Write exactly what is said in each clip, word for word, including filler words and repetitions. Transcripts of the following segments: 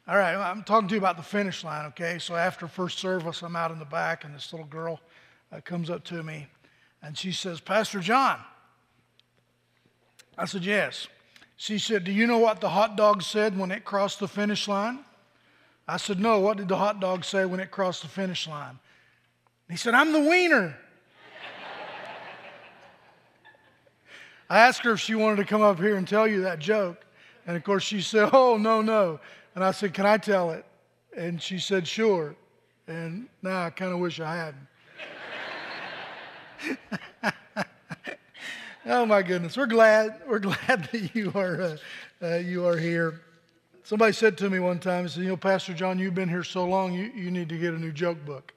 All right, I'm talking to you about the finish line, okay? So after first service, I'm out in the back, and this little girl uh, comes up to me, and she says, Pastor John. I said, yes. She said, do you know what the hot dog said when it crossed the finish line? I said, no, what did the hot dog say when it crossed the finish line? He said, I'm the wiener. I asked her if she wanted to come up here and tell you that joke. And of course she said, oh, no, no. And I said, can I tell it? And she said, sure. And now I kind of wish I hadn't. Oh my goodness, we're glad we're glad that you are uh, uh, you are here. Somebody said to me one time, he said, you know, Pastor John, you've been here so long, you, you need to get a new joke book.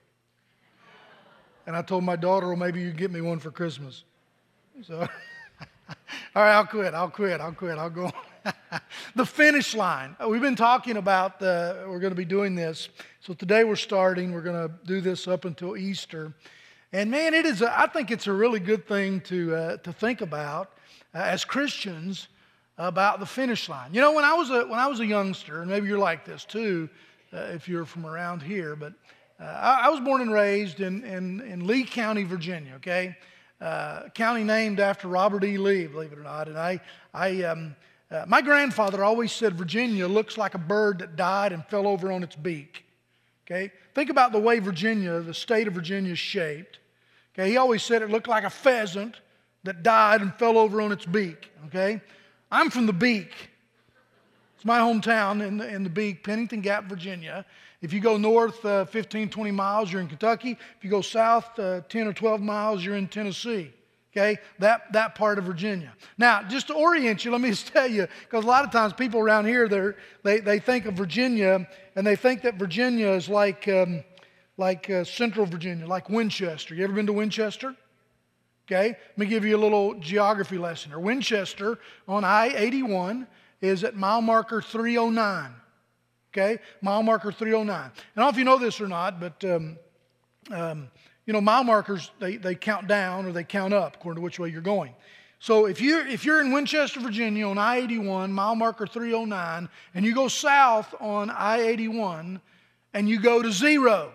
And I told my daughter, well, maybe you can get me one for Christmas. So, all right, I'll quit, I'll quit, I'll quit, I'll go on. The finish line. We've been talking about, the, we're going to be doing this. So today we're starting, we're going to do this up until Easter. And man, it is. A, I think it's a really good thing to uh, to think about uh, as Christians about the finish line. You know, when I was a when I was a youngster, and maybe you're like this too, uh, if you're from around here. But uh, I, I was born and raised in in, in Lee County, Virginia. Okay, uh, county named after Robert E. Lee, believe it or not. And I I um, uh, my grandfather always said Virginia looks like a bird that died and fell over on its beak. Okay, think about the way Virginia, the state of Virginia, is shaped. Okay, he always said it looked like a pheasant that died and fell over on its beak. Okay, I'm from the Beak. It's my hometown in the, in the Beak, Pennington Gap, Virginia. If you go north uh, fifteen, twenty miles, you're in Kentucky. If you go south uh, ten or twelve miles, you're in Tennessee. Okay, that, that part of Virginia. Now, just to orient you, let me just tell you, because a lot of times people around here, they they think of Virginia, and they think that Virginia is like... Um, like uh, Central Virginia, like Winchester. You ever been to Winchester? Okay, let me give you a little geography lesson. Or Winchester on I eighty-one is at mile marker three oh nine. Okay, mile marker three oh nine. I don't know if you know this or not, but um, um, you know, mile markers, they, they count down or they count up according to which way you're going. So if you're, if you're in Winchester, Virginia on I eighty-one, mile marker three oh nine, and you go south on I eighty-one and you go to zero,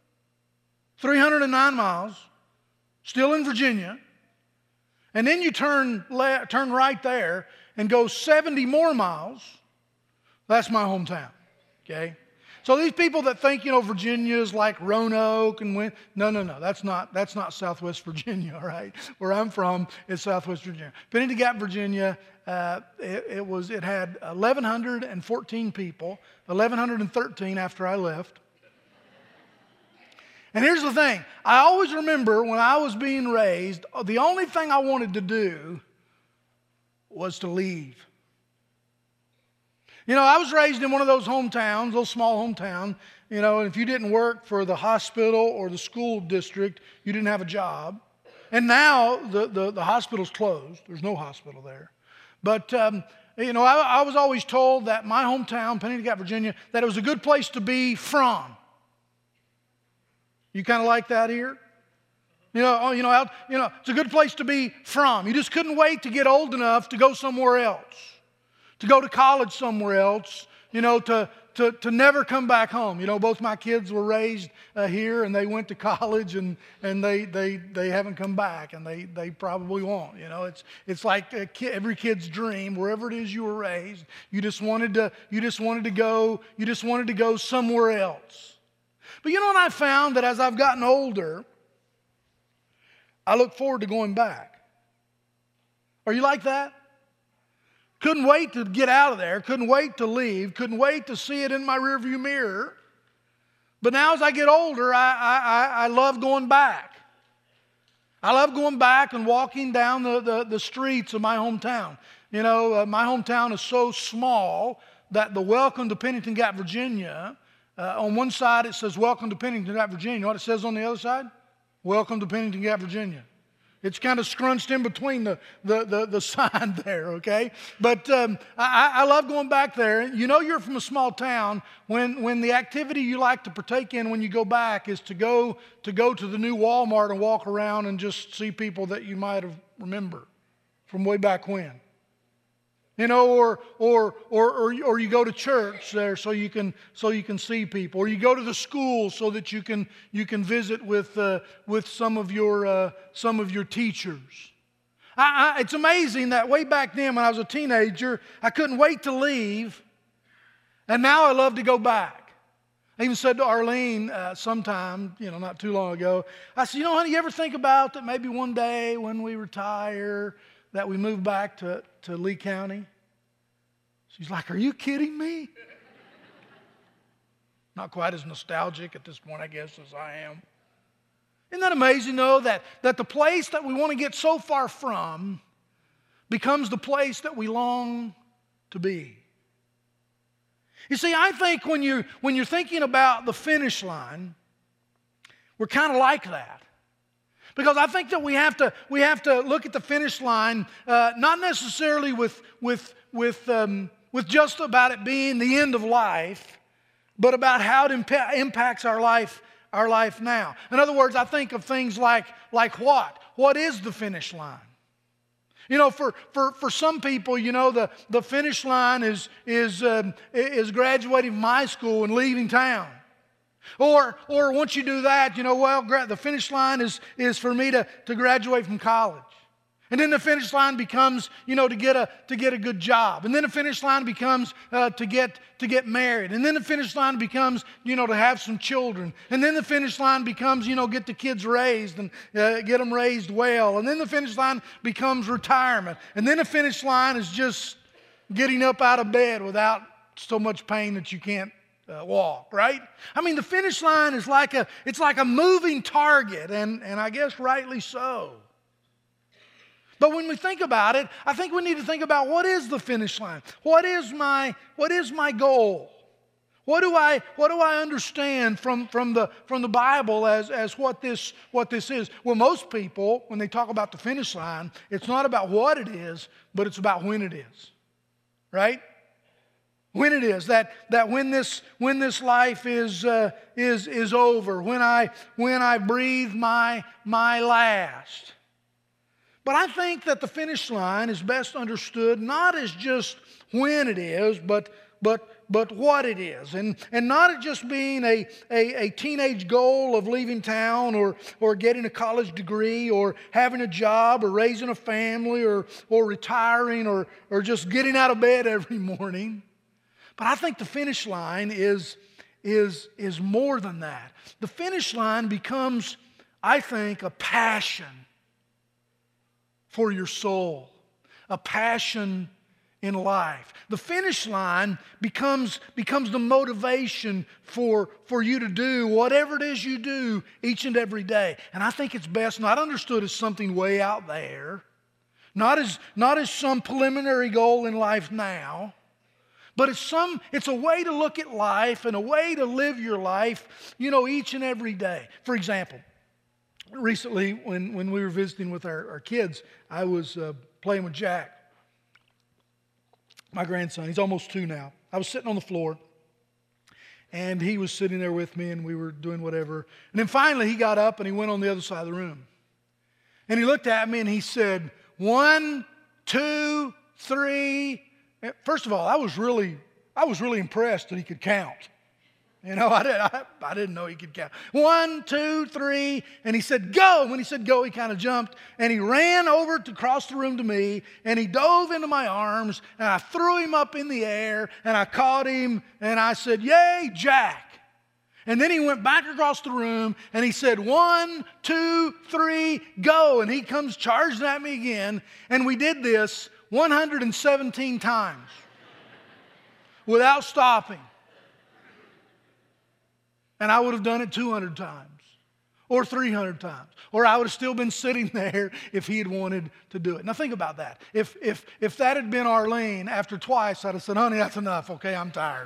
three hundred nine miles, still in Virginia, and then you turn le- turn right there and go seventy more miles, that's my hometown, okay? So these people that think, you know, Virginia is like Roanoke and Win- no, no, no, that's not that's not Southwest Virginia, all right? Where I'm from is Southwest Virginia. Pennington Gap, Virginia, uh, it, it was it had eleven fourteen people, eleven thirteen after I left. And here's the thing, I always remember when I was being raised, the only thing I wanted to do was to leave. You know, I was raised in one of those hometowns, little small hometown, you know, and if you didn't work for the hospital or the school district, you didn't have a job. And now the, the, the hospital's closed. There's no hospital there. But, um, you know, I, I was always told that my hometown, Pennington Gap, Virginia, that it was a good place to be from. You kind of like that here? You know, oh, you know, out, you know, it's a good place to be from. You just couldn't wait to get old enough to go somewhere else, to go to college somewhere else, you know, to, to, to never come back home. You know, both my kids were raised uh, here, and they went to college, and, and they, they, they haven't come back, and they, they probably won't. You know, it's, it's like a kid, every kid's dream, wherever it is you were raised, you just wanted to, you just wanted to go, you just wanted to go somewhere else. But you know what I found? That as I've gotten older, I look forward to going back. Are you like that? Couldn't wait to get out of there. Couldn't wait to leave. Couldn't wait to see it in my rearview mirror. But now as I get older, I, I, I love going back. I love going back and walking down the, the, the streets of my hometown. You know, uh, my hometown is so small that the welcome to Pennington Gap, Virginia, Uh, on one side, it says, welcome to Pennington Gap, Virginia. You know what it says on the other side? Welcome to Pennington Gap, Virginia. It's kind of scrunched in between the, the, the, the sign there, okay? But um, I, I love going back there. You know you're from a small town when, when the activity you like to partake in when you go back is to go, to go to the new Walmart and walk around and just see people that you might have remembered from way back when. You know, or or or or or you go to church there so you can so you can see people, or you go to the school so that you can you can visit with uh, with some of your uh, some of your teachers. I, I, it's amazing that way back then when I was a teenager, I couldn't wait to leave, and now I love to go back. I even said to Arlene uh, sometime, you know, not too long ago, I said, you know, honey, you ever think about that maybe one day when we retire that we move back to, to Lee County? She's like, are you kidding me? Not quite as nostalgic at this point, I guess, as I am. Isn't that amazing, though, that, that the place that we want to get so far from becomes the place that we long to be? You see, I think when, you, when you're thinking about the finish line, we're kind of like that. Because I think that we have to, we have to look at the finish line, uh, not necessarily with, with, with, um, with just about it being the end of life, but about how it impa- impacts our life, our life now. In other words, I think of things like, like what? What is the finish line? You know, for, for, for some people, you know, the, the finish line is, is, um, is graduating from high school and leaving town. Or, or once you do that, you know, well, the finish line is, is for me to, to graduate from college. And then the finish line becomes, you know, to get a to get a good job. And then the finish line becomes uh, to get to get married. And then the finish line becomes, you know, to have some children. And then the finish line becomes, you know, get the kids raised and uh, get them raised well. And then the finish line becomes retirement. And then the finish line is just getting up out of bed without so much pain that you can't uh, walk, right? I mean, the finish line is like a it's like a moving target, and and I guess rightly so. But when we think about it, I think we need to think about what is the finish line? What is my, what is my goal? What do I, what do I understand from, from, the, from the Bible as, as what, this, what this is? Well, most people, when they talk about the finish line, it's not about what it is, but it's about when it is. Right? When it is. That, that when this, when this life is, uh, is, is over, when I, when I breathe my, my last. But I think that the finish line is best understood not as just when it is, but but but what it is. And, and not just being a, a, a teenage goal of leaving town or, or getting a college degree or having a job or raising a family or, or retiring or, or just getting out of bed every morning. But I think the finish line is, is, is more than that. The finish line becomes, I think, a passion for your soul, a passion in life. The finish line becomes, becomes the motivation for, for you to do whatever it is you do each and every day. And I think it's best not understood as something way out there, not as, not as some preliminary goal in life now, but it's, some, it's a way to look at life and a way to live your life, you know, each and every day. For example, recently, when, when we were visiting with our, our kids, I was uh, playing with Jack, my grandson. He's almost two now. I was sitting on the floor, and he was sitting there with me, and we were doing whatever. And then finally, he got up, and he went on the other side of the room. And he looked at me, and he said, one, two, three. First of all, I was really, I was really impressed that he could count. You know, I, did, I, I didn't know he could count. One, two, three, and he said, go. And when he said go, he kind of jumped, and he ran over to across the room to me, and he dove into my arms, and I threw him up in the air, and I caught him, and I said, yay, Jack. And then he went back across the room, and he said, one, two, three, go. And he comes charging at me again, and we did this one hundred seventeen times without stopping. And I would have done it two hundred times or three hundred times. Or I would have still been sitting there if he had wanted to do it. Now think about that. If, if, if that had been Arlene, after twice, I'd have said, honey, that's enough. Okay, I'm tired.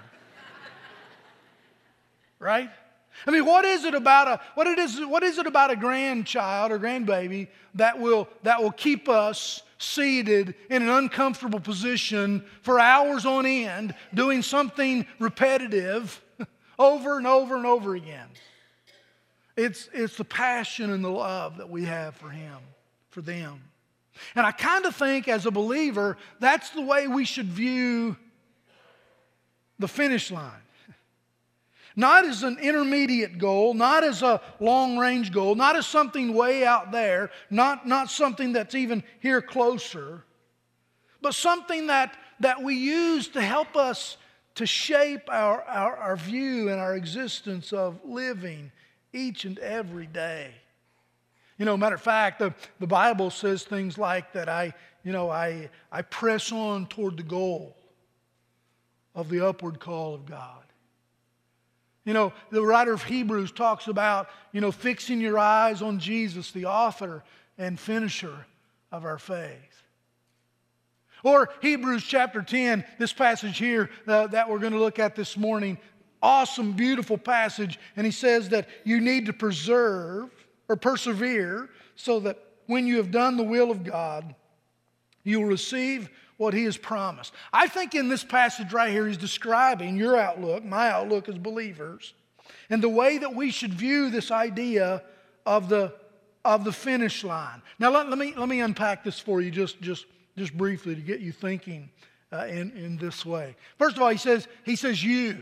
Right? I mean, what is it about a what it is what is it about a grandchild or grandbaby that will that will keep us seated in an uncomfortable position for hours on end doing something repetitive over and over and over again? It's, it's the passion and the love that we have for him, for them. And I kind of think as a believer, that's the way we should view the finish line. Not as an intermediate goal, not as a long-range goal, not as something way out there, not, not something that's even here closer, but something that, that we use to help us to shape our, our, our view and our existence of living each and every day. You know, matter of fact, the, the Bible says things like that I, you know, I, I press on toward the goal of the upward call of God. You know, the writer of Hebrews talks about, you know, fixing your eyes on Jesus, the author and finisher of our faith. Or Hebrews chapter ten, this passage here uh, that we're going to look at this morning, awesome, beautiful passage. And he says that you need to preserve or persevere so that when you have done the will of God, you will receive what He has promised. I think in this passage right here, he's describing your outlook, my outlook as believers, and the way that we should view this idea of the, of the finish line. Now, let, let, me, let me unpack this for you just, just, just briefly to get you thinking uh, in, in this way. First of all, he says, he says you.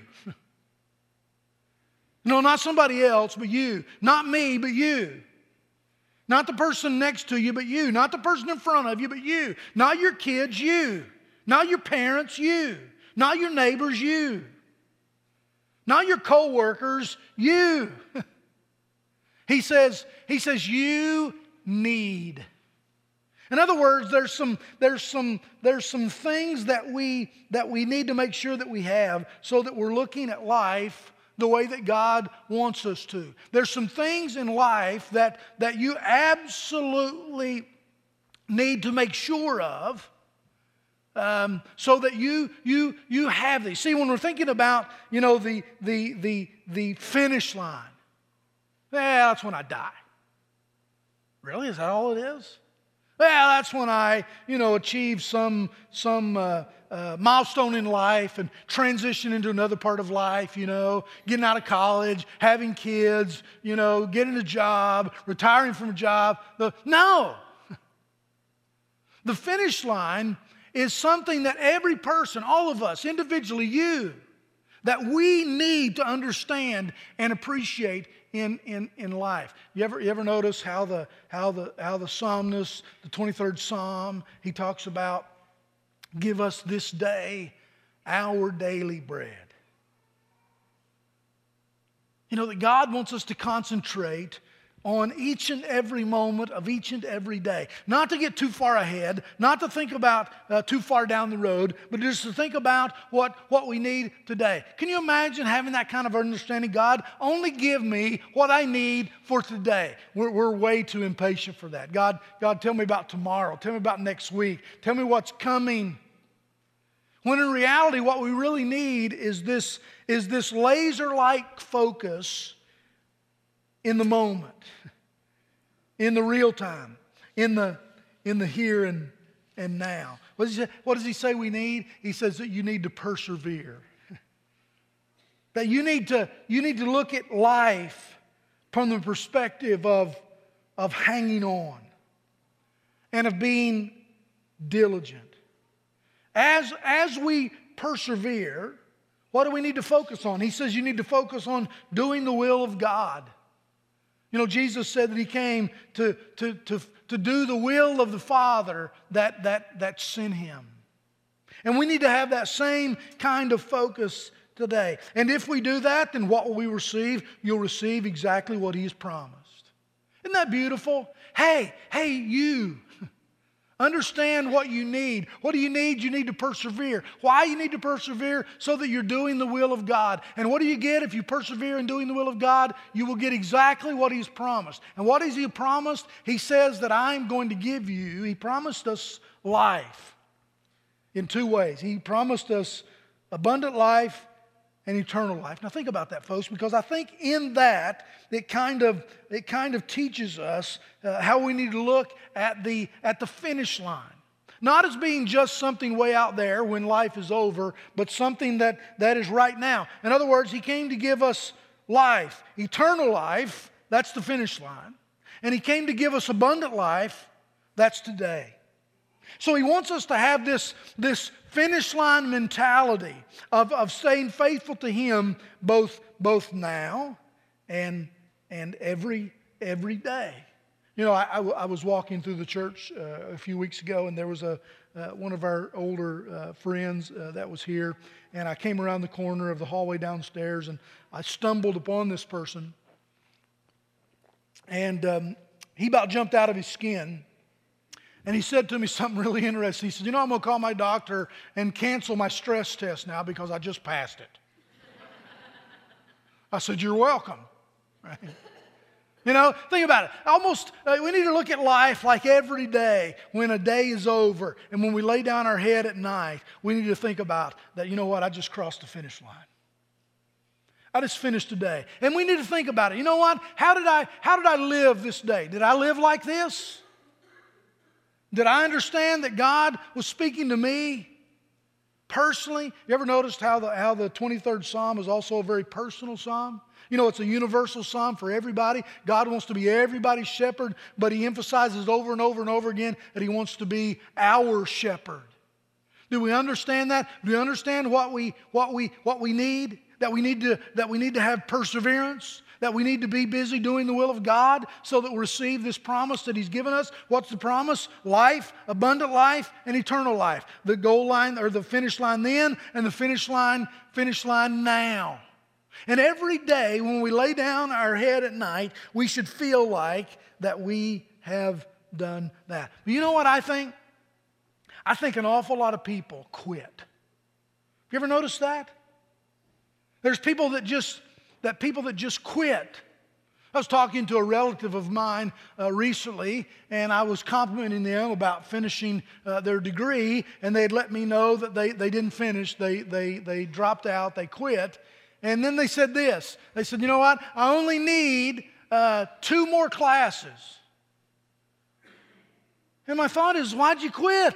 No, not somebody else, but you. Not me, but you. Not the person next to you, but you. Not the person in front of you, but you. Not your kids, you. Not your parents, you. Not your neighbors, you. Not your co-workers, you. He says, he says, you need. In other words, there's some, there's some, there's some things that we, that we need to make sure that we have so that we're looking at life the way that God wants us to. There's some things in life that, that you absolutely need to make sure of um, so that you, you, you have these. See, when we're thinking about, you know, the, the, the, the finish line, well, that's when I die. Really? Is that all it is? Well, that's when I, you know, achieve some, some uh, uh, milestone in life and transition into another part of life, you know, getting out of college, having kids, you know, getting a job, retiring from a job. The, no. The finish line is something that every person, all of us, individually, you, that we need to understand and appreciate in, in, in life. You ever, you ever notice how the, how, the, how the psalmist, the twenty-third Psalm, he talks about, give us this day our daily bread. You know, that God wants us to concentrate on each and every moment of each and every day. Not to get too far ahead, not to think about uh, too far down the road, but just to think about what, what we need today. Can you imagine having that kind of understanding? God, only give me what I need for today. We're, we're way too impatient for that. God, God, tell me about tomorrow. Tell me about next week. Tell me what's coming. When in reality, what we really need is this, is this laser-like focus in the moment, in the real time, in the, in the here and, and now. What does, he say, what does he say we need? He says that you need to persevere. That you need to, you need to look at life from the perspective of, of hanging on and of being diligent. As, as we persevere, what do we need to focus on? He says you need to focus on doing the will of God. You know, Jesus said that He came to, to, to, to do the will of the Father that, that, that sent Him. And we need to have that same kind of focus today. And if we do that, then what will we receive? You'll receive exactly what He has promised. Isn't that beautiful? Hey, hey, you. Understand what you need. What do you need? You need to persevere. Why you need to persevere? So that you're doing the will of God. And what do you get if you persevere in doing the will of God? You will get exactly what He's promised. And what has He promised? He says that I'm going to give you, He promised us life in two ways. He promised us abundant life and eternal life. Now think about that, folks, because I think in that it kind of it kind of teaches us uh, how we need to look at the at the finish line. Not as being just something way out there when life is over, but something that, that is right now. In other words, He came to give us life, eternal life, that's the finish line. And He came to give us abundant life, that's today. So he wants us to have this, this finish line mentality of, of staying faithful to him both, both now and, and every, every day. You know, I, I, I was walking through the church uh, a few weeks ago, and there was a uh, one of our older uh, friends uh, that was here, and I came around the corner of the hallway downstairs, and I stumbled upon this person, and um, he about jumped out of his skin, and he said to me something really interesting. He said, you know, I'm going to call my doctor and cancel my stress test now because I just passed it. I said, you're welcome. Right? You know, think about it. Almost, uh, we need to look at life like every day when a day is over. And when we lay down our head at night, we need to think about that, you know what, I just crossed the finish line. I just finished today. And we need to think about it. You know what? How did I, how did I live this day? Did I live like this? Did I understand that God was speaking to me personally? You ever noticed how the, how the twenty-third Psalm is also a very personal psalm? You know, it's a universal psalm for everybody. God wants to be everybody's shepherd, but he emphasizes over and over and over again that he wants to be our shepherd. Do we understand that? Do we understand what we, what we, what we need? That we need to, that we need to have perseverance? That we need to be busy doing the will of God so that we receive this promise that he's given us? What's the promise? Life, abundant life, and eternal life. The goal line or the finish line then and the finish line, finish line now. And every day when we lay down our head at night, we should feel like that we have done that. But you know what I think? I think an awful lot of people quit. Have you ever noticed that? There's people that just, that people that just quit. I was talking to a relative of mine uh, recently, and I was complimenting them about finishing uh, their degree, and they had let me know that they, they didn't finish. They, they, they dropped out. They quit. And then they said this. They said, you know what? I only need uh, two more classes. And my thought is, why'd you quit?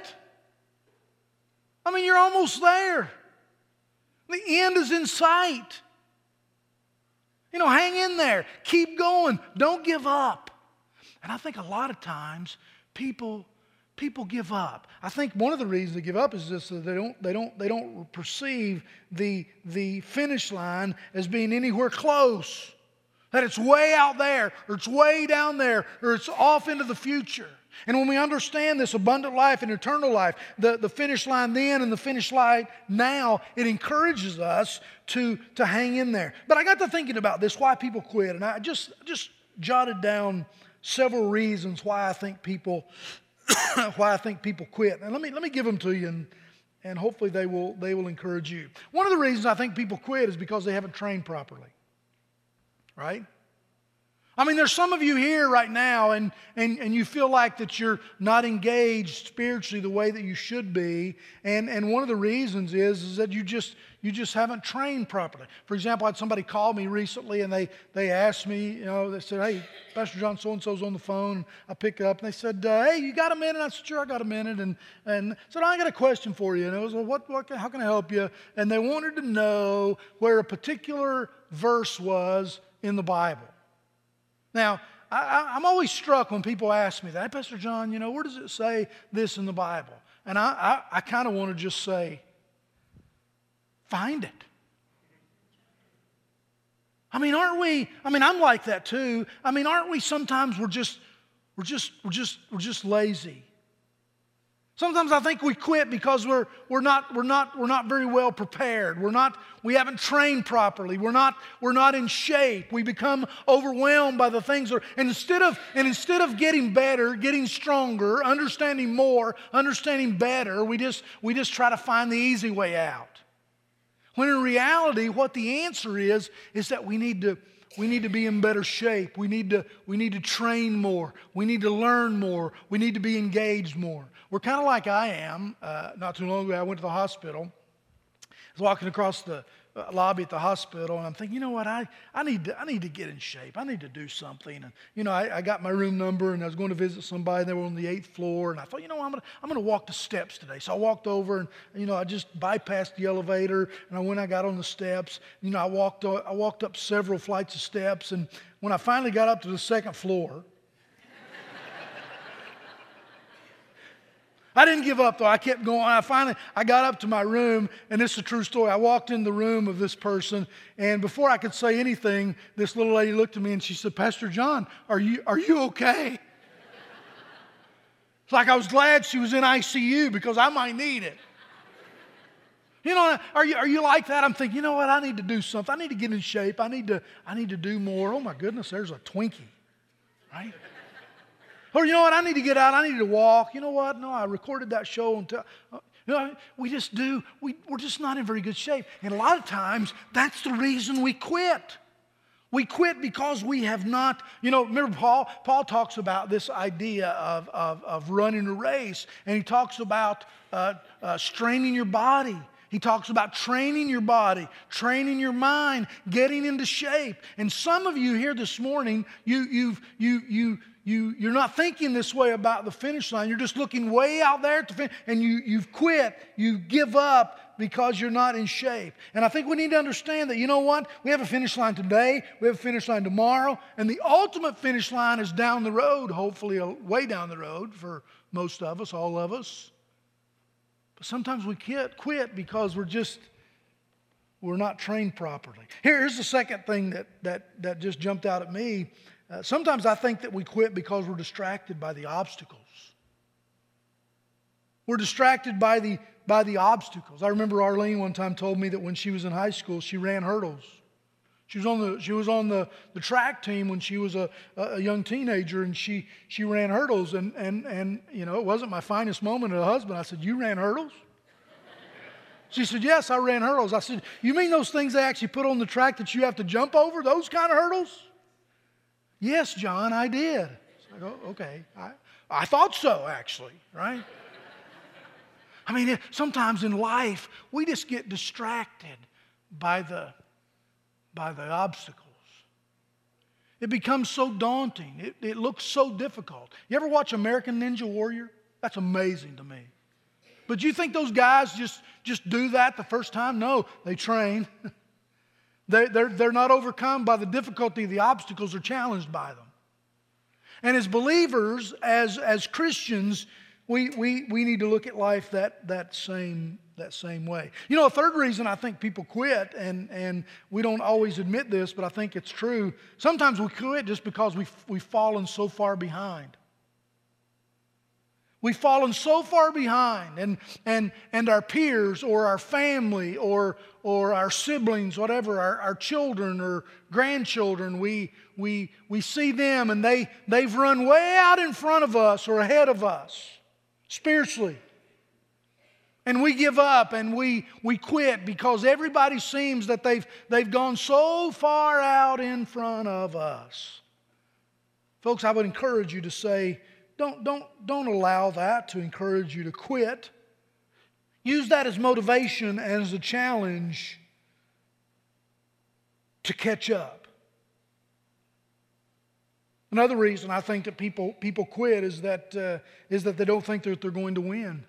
I mean, you're almost there. The end is in sight. You know, hang in there. Keep going. Don't give up. And I think a lot of times people People give up. I think one of the reasons they give up is just that they don't, they don't, they don't perceive the, the finish line as being anywhere close. That it's way out there, or it's way down there, or it's off into the future. And when we understand this abundant life and eternal life, the, the finish line then and the finish line now, it encourages us to, to hang in there. But I got to thinking about this, why people quit. And I just, just jotted down several reasons why I think people why I think people quit. And let me let me give them to you, and, and hopefully they will they will encourage you. One of the reasons I think people quit is because they haven't trained properly. Right? I mean, there's some of you here right now, and, and, and you feel like that you're not engaged spiritually the way that you should be. And, and one of the reasons is, is that you just you just haven't trained properly. For example, I had somebody call me recently, and they, they asked me, you know, they said, hey, Pastor John so-and-so's on the phone. I pick up, and they said, uh, hey, you got a minute? I said, sure, I got a minute. And, and said, I got a question for you. And I was like, what, what, how can I help you? And they wanted to know where a particular verse was in the Bible. Now, I, I'm always struck when people ask me that. Hey, Pastor John, you know, where does it say this in the Bible? And I, I, I kind of want to just say, find it. I mean, aren't we, I mean, I'm like that too. I mean, aren't we sometimes we're just, we're just, we're just, we're just lazy. Sometimes I think we quit because we're, we're, not, we're, not, we're not very well prepared. We're not, we haven't trained properly. We're not, we're not in shape. We become overwhelmed by the things. That are, and, instead of, and instead of getting better, getting stronger, understanding more, understanding better, we just, we just try to find the easy way out. When in reality, what the answer is, is that we need to, we need to be in better shape. We need to, we need to train more. We need to learn more. We need to be engaged more. We're kind of like I am. Uh, not too long ago, I went to the hospital. I was walking across the uh, lobby at the hospital, and I'm thinking, you know what, I, I, need to, I need to get in shape. I need to do something. And, you know, I, I got my room number, and I was going to visit somebody. They were on the eighth floor, and I thought, you know, I'm going to I'm gonna walk the steps today. So I walked over, and, you know, I just bypassed the elevator, and I went, I got on the steps. You know, I walked, I walked up several flights of steps, and when I finally got up to the second floor, I didn't give up, though. I kept going. I finally, I got up to my room, and this is a true story. I walked in the room of this person, and before I could say anything, this little lady looked at me, and she said, Pastor John, are you, are you okay? It's like I was glad she was in I C U because I might need it. You know, are you, are you like that? I'm thinking, you know what? I need to do something. I need to get in shape. I need to, I need to do more. Oh, my goodness, there's a Twinkie, right? Or you know what? I need to get out. I need to walk. You know what? No, I recorded that show. And t- you know, we just do. We, we're just not in very good shape. And a lot of times, that's the reason we quit. We quit because we have not, you know, remember Paul? Paul talks about this idea of, of, of running a race. And he talks about uh, uh, straining your body. He talks about training your body, training your mind, getting into shape. And some of you here this morning, you, you've, you, you, you, you're not thinking this way about the finish line. You're just looking way out there at the finish, and you, you've quit. You give up because you're not in shape. And I think we need to understand that, you know what? We have a finish line today. We have a finish line tomorrow. And the ultimate finish line is down the road, hopefully way down the road for most of us, all of us. But sometimes we quit, quit because we're just, we're not trained properly. Here, here's the second thing that, that, that just jumped out at me. Uh, sometimes I think that we quit because we're distracted by the obstacles. We're distracted by the, by the obstacles. I remember Arlene one time told me that when she was in high school, she ran hurdles. She was on the she was on the, the track team when she was a, a young teenager, and she she ran hurdles, and and and you know, it wasn't my finest moment as a husband. I said, "You ran hurdles?" She said, "Yes, I ran hurdles." I said, "You mean those things they actually put on the track that you have to jump over? Those kind of hurdles?" "Yes, John, I did." I go, "Okay, I I thought so, actually, right?" I mean, sometimes in life we just get distracted by the by the obstacles. It becomes so daunting. It, it looks so difficult. You ever watch American Ninja Warrior? That's amazing to me. But you think those guys just, just do that the first time? No, they train. they, they're, they're not overcome by the difficulty. The obstacles are challenged by them. And as believers, as, as Christians, we, we, we need to look at life that, that same that same way. You know, a third reason I think people quit, and, and we don't always admit this, but I think it's true. Sometimes we quit just because we've, we've fallen so far behind. We've fallen so far behind, and, and, and our peers or our family or, or our siblings, whatever, our, our children or grandchildren, we, we, we see them and they, they've run way out in front of us or ahead of us spiritually. And we give up and we, we quit because everybody seems that they've, they've gone so far out in front of us. Folks, I would encourage you to say, don't, don't, don't allow that to encourage you to quit. Use that as motivation and as a challenge to catch up. Another reason I think that people, people quit is that, uh, is that they don't think that they're going to win.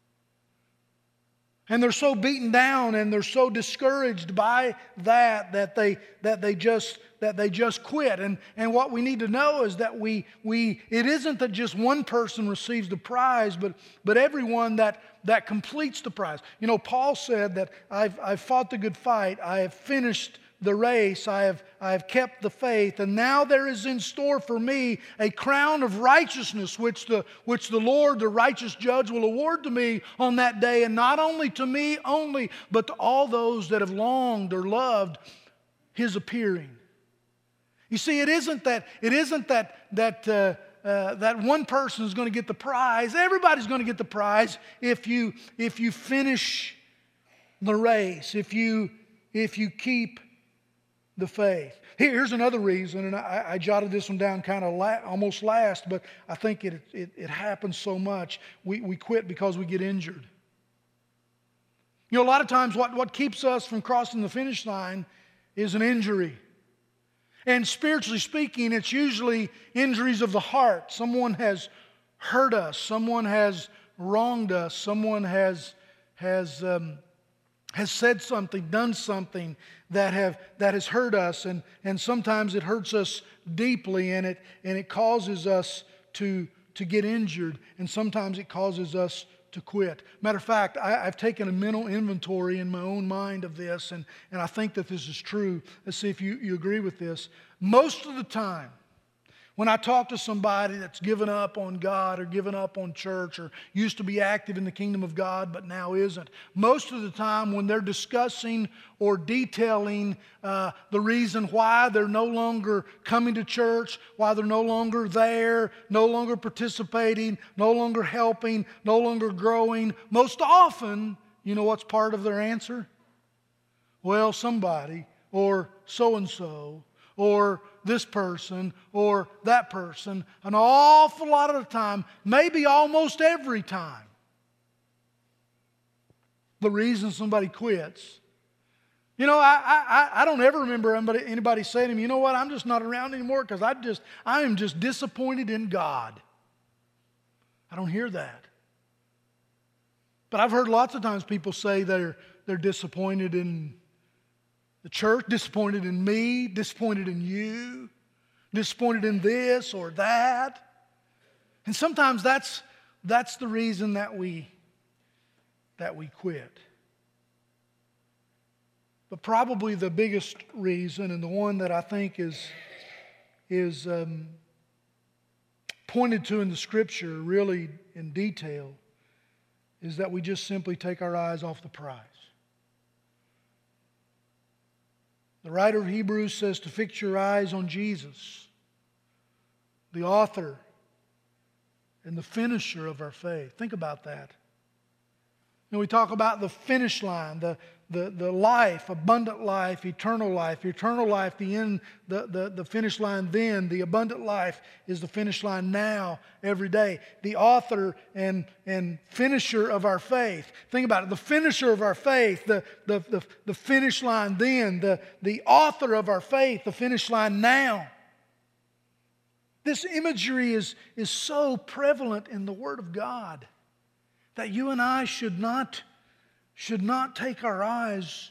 And they're so beaten down and they're so discouraged by that that they that they just that they just quit. And and what we need to know is that we we it isn't that just one person receives the prize, but but everyone that that completes the prize. You know, Paul said that I've I've fought the good fight, I have finished the race, I have, I have kept the faith, and now there is in store for me a crown of righteousness, which the, which the Lord, the righteous judge, will award to me on that day, and not only to me only, but to all those that have longed or loved His appearing. You see, it isn't that, it isn't that, that, uh, uh, that one person is going to get the prize. Everybody's going to get the prize if you, if you finish the race, if you, if you keep the faith. Here's another reason, and I, I jotted this one down kind of la- almost last, but I think it, it, it happens so much. We, we quit because we get injured. You know, a lot of times what, what keeps us from crossing the finish line is an injury. And spiritually speaking, it's usually injuries of the heart. Someone has hurt us. Someone has wronged us. Someone has, has um, has said something, done something that have that has hurt us, and, and sometimes it hurts us deeply, and it and it causes us to, to get injured, and sometimes it causes us to quit. Matter of fact, I, I've taken a mental inventory in my own mind of this, and, and I think that this is true. Let's see if you, you agree with this. Most of the time, when I talk to somebody that's given up on God or given up on church or used to be active in the kingdom of God but now isn't, most of the time when they're discussing or detailing uh, the reason why they're no longer coming to church, why they're no longer there, no longer participating, no longer helping, no longer growing, most often, you know what's part of their answer? Well, somebody or so-and-so or this person or that person, an awful lot of the time, maybe almost every time. The reason somebody quits. You know, I I, I don't ever remember anybody, anybody saying to me, you know what, I'm just not around anymore because I just I am just disappointed in God. I don't hear that. But I've heard lots of times people say they're they're disappointed in the church, disappointed in me, disappointed in you, disappointed in this or that. And sometimes that's, that's the reason that we, that we quit. But probably the biggest reason, and the one that I think is, is um, pointed to in the Scripture really in detail, is that we just simply take our eyes off the prize. The writer of Hebrews says to fix your eyes on Jesus, the author and the finisher of our faith. Think about that. You know, we talk about the finish line, the, the, the life, abundant life, eternal life. Eternal life, the end, the, the, the finish line then. The abundant life is the finish line now, every day. The author and, and finisher of our faith. Think about it. The finisher of our faith, the, the, the, the finish line then. The, the author of our faith, the finish line now. This imagery is, is so prevalent in the Word of God that you and I should not, should not take our eyes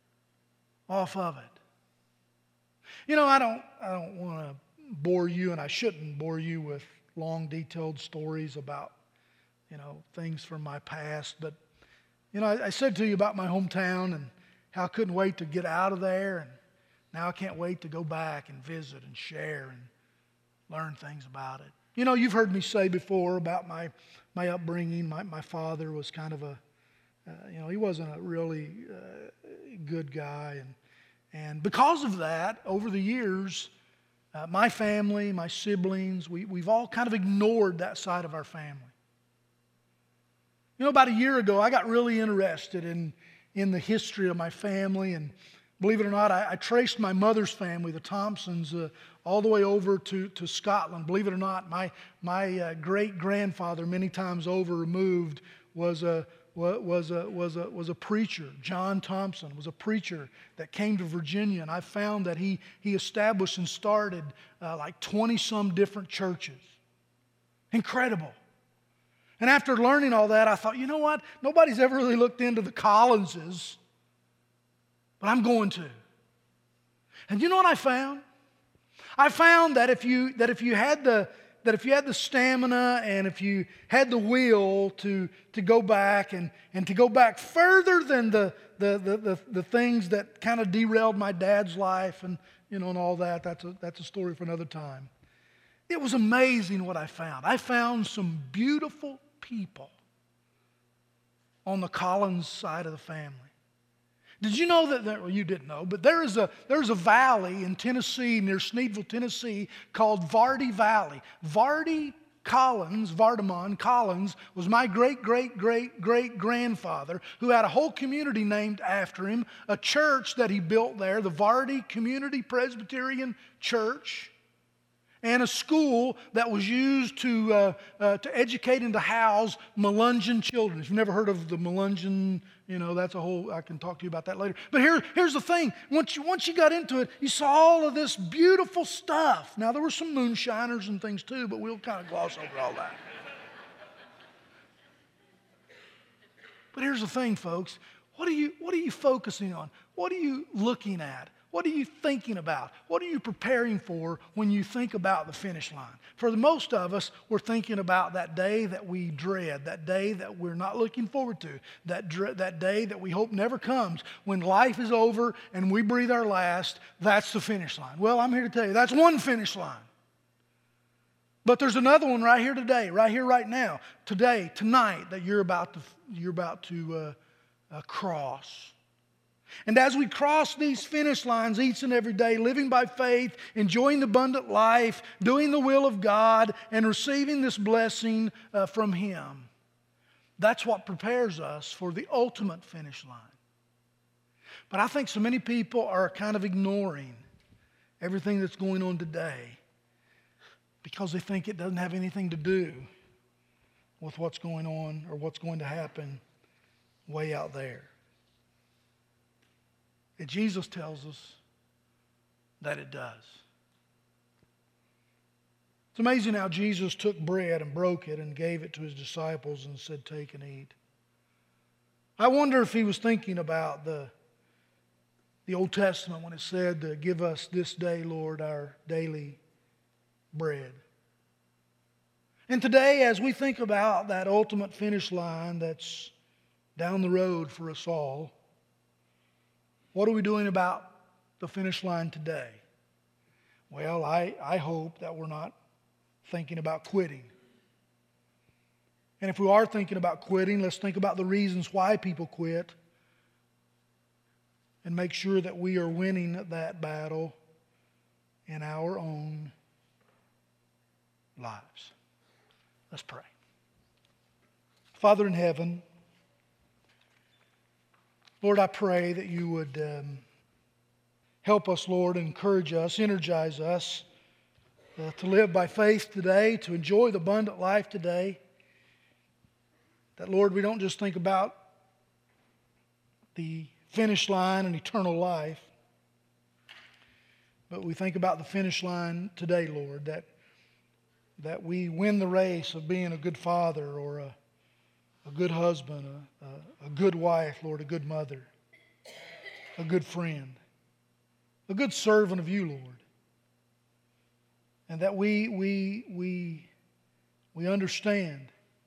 off of it. You know, I don't, I don't want to bore you, and I shouldn't bore you with long, detailed stories about, you know, things from my past. But, you know, I, I said to you about my hometown and how I couldn't wait to get out of there, and now I can't wait to go back and visit and share and learn things about it. You know, you've heard me say before about my, my upbringing. My, my father was kind of a, uh, you know, he wasn't a really uh, good guy. And, and because of that, over the years, uh, my family, my siblings, we, we've all kind of ignored that side of our family. You know, about a year ago, I got really interested in, in the history of my family. And believe it or not, I, I traced my mother's family, the Thompsons, uh, all the way over to, to Scotland. Believe it or not, my, my uh, great-grandfather, many times over removed, was a, was, a, was, a, was a preacher. John Thompson was a preacher that came to Virginia, and I found that he, he established and started uh, like twenty-some different churches. Incredible. And after learning all that, I thought, you know what? Nobody's ever really looked into the Collinses, but I'm going to. And you know what I found? I found that if you that if you had the that if you had the stamina and if you had the will to to go back and, and to go back further than the the the, the, the things that kind of derailed my dad's life and you know and all that, that's a that's a story for another time. It was amazing what I found. I found some beautiful people on the Collins side of the family. Did you know that, there, well, you didn't know, but there is a, there's a valley in Tennessee, near Sneedville, Tennessee, called Vardy Valley. Vardy Collins, Vardamon Collins, was my great-great-great-great-grandfather who had a whole community named after him, a church that he built there, the Vardy Community Presbyterian Church, and a school that was used to, uh, uh, to educate and to house Melungeon children. If you've never heard of the Melungeon, you know, that's a whole, I can talk to you about that later. But here, here's the thing. Once you, once you got into it, you saw all of this beautiful stuff. Now, there were some moonshiners and things too, but we'll kind of gloss over all that. But here's the thing, folks. What are you, what are you focusing on? What are you looking at? What are you thinking about? What are you preparing for when you think about the finish line? For the most of us, we're thinking about that day that we dread, that day that we're not looking forward to, that, dre- that day that we hope never comes. When life is over and we breathe our last, that's the finish line. Well, I'm here to tell you, that's one finish line. But there's another one right here today, right here, right now, today, tonight, that you're about to, you're about to uh, uh, cross. And as we cross these finish lines each and every day, living by faith, enjoying the abundant life, doing the will of God, and receiving this blessing uh, from Him, that's what prepares us for the ultimate finish line. But I think so many people are kind of ignoring everything that's going on today because they think it doesn't have anything to do with what's going on or what's going to happen way out there. And Jesus tells us that it does. It's amazing how Jesus took bread and broke it and gave it to His disciples and said, "Take and eat." I wonder if He was thinking about the, the Old Testament when it said, to "Give us this day, Lord, our daily bread." And today, as we think about that ultimate finish line that's down the road for us all, what are we doing about the finish line today? Well, I, I hope that we're not thinking about quitting. And if we are thinking about quitting, let's think about the reasons why people quit and make sure that we are winning that battle in our own lives. Let's pray. Father in heaven, Lord, I pray that you would um, help us, Lord, encourage us, energize us uh, to live by faith today, to enjoy the abundant life today. That, Lord, we don't just think about the finish line and eternal life, but we think about the finish line today, Lord, that, that we win the race of being a good father or a A good husband, a, a, a good wife, Lord, a good mother, a good friend, a good servant of you, Lord. And that we, we, we, we understand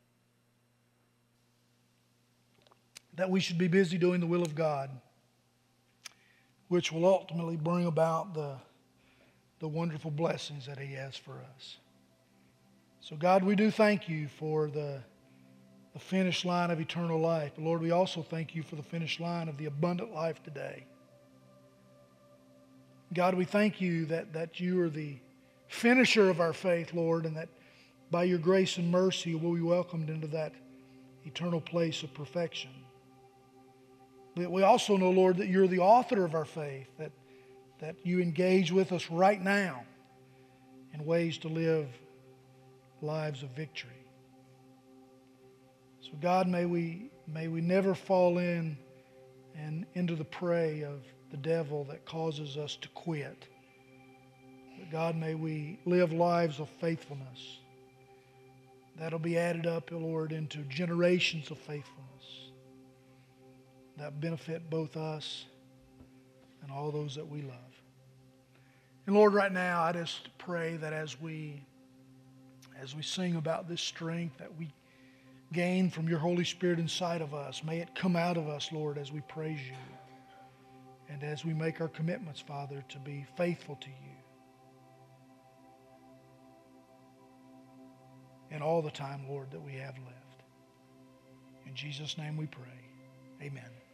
that we should be busy doing the will of God, which will ultimately bring about the, the wonderful blessings that He has for us. So God, we do thank you for the the finish line of eternal life. But Lord, we also thank you for the finish line of the abundant life today. God, we thank you that, that you are the finisher of our faith, Lord, and that by your grace and mercy we'll be welcomed into that eternal place of perfection. But we also know, Lord, that you're the author of our faith, that, that you engage with us right now in ways to live lives of victory. So God, may we, may we never fall in and into the prey of the devil that causes us to quit. But God, may we live lives of faithfulness that'll be added up, Lord, into generations of faithfulness that benefit both us and all those that we love. And Lord, right now, I just pray that as we, as we sing about this strength that we gain from your Holy Spirit inside of us, may it come out of us, Lord, as we praise you and as we make our commitments, Father, to be faithful to you in all the time, Lord, that we have left. In Jesus' name we pray. Amen.